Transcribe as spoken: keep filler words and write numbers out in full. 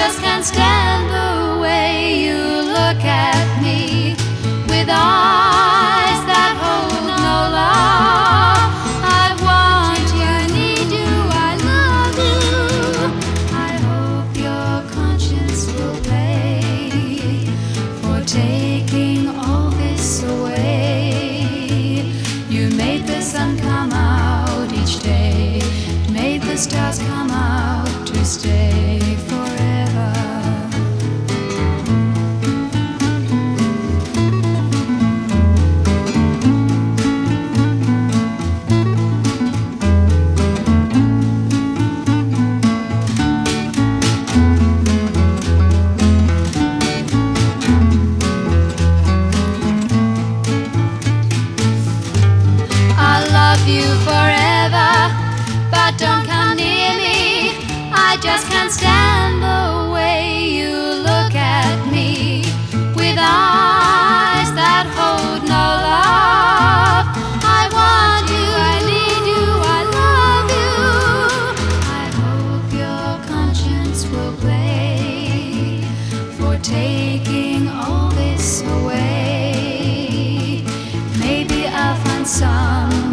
just can't stand the way you look at me with eyes that hold no love. I want you, I need you, I love you. I hope your conscience will pay for taking all this away. You made the sun come out each day, made the stars come out to stay forever. I love you forever, but don't come near me. I just can't stand the way you look at me with eyes that hold no love. I want you, I need you, I love you. I hope your conscience will play for taking all this away. Maybe I'll find some